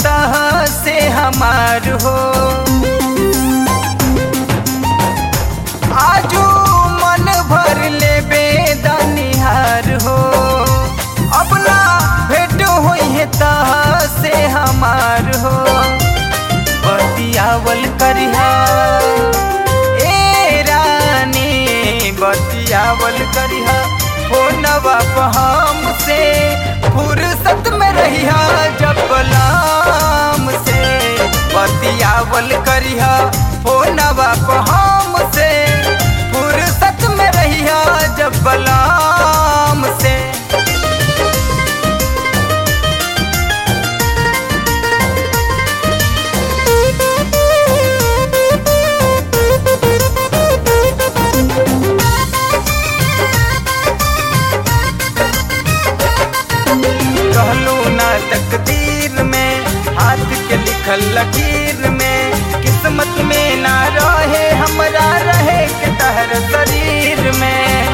तह से हमार हो। आजू मन भर ले बेदनिहार हो, अपना भेंट होई है तह से हमार हो। बतियावल करिहा ए रानी, बतियावल करिहा फोनवा पे हमसे, फुर्सत में रहिहा जब बलाम से। बतियावल करिहा फोनवा पे हमसे, फुर्सत में रहिहा जब बलाम से। कहलू ना तकदीर में, हाथ के लिखल लकीर में, किस्मत में ना रहे हमरा रहे के तहर शरीर में।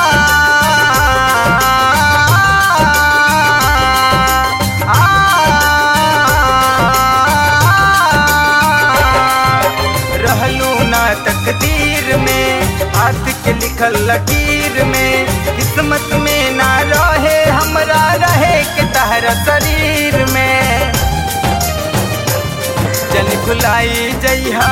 रहलू ना तकदीर में, हाथ के लिखल लकीर में, किस्मत में ना रहे हमरा रहे के तहरा शरीर में। जन भुलाई जइहा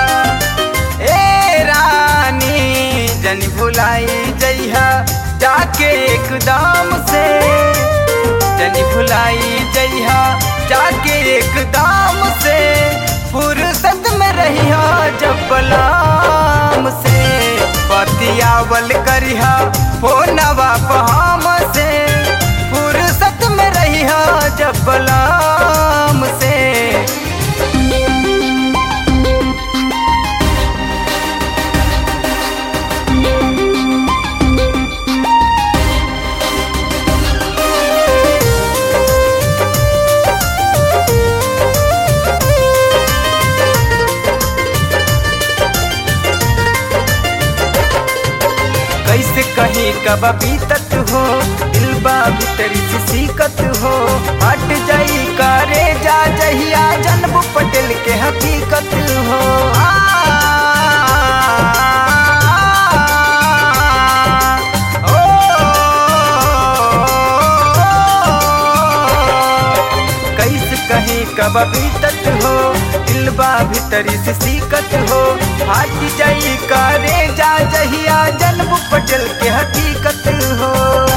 ए रानी, जन भुलाई जइहा जाके एकदम से। जन भुलाई जइहा जाके एकदम से, फुर्सत में रहिहा जब बलाम से। बतियावल करिहा फोनवा पे हमसे, फुर्सत में रहिहा जब बलाम से। कैसे कहीं कब बीतत हो, दिलबा भीतरी से सीखत हो। हट जाई करे जा जहिया जनबू पटेल के हकीकत हो। कैसे कहीं कब बीतत हो, दिलबा भीतरी से सीखत हो। हट जाई करे जा जहिया जनबू पटेल के हकीकत हो।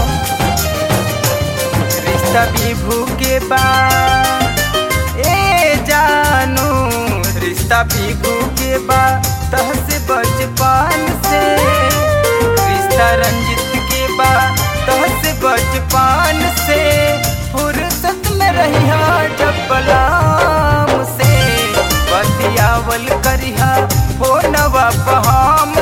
रिश्ता विभू के बाद ए जानू, रिश्ता विभू के बाद तह से बचपन से। रिश्ता रंजित के बाद तह से बचपन से, फुर्सत में रहिहा जब बलाम से। बतियावल करिहा फोनवा पे हम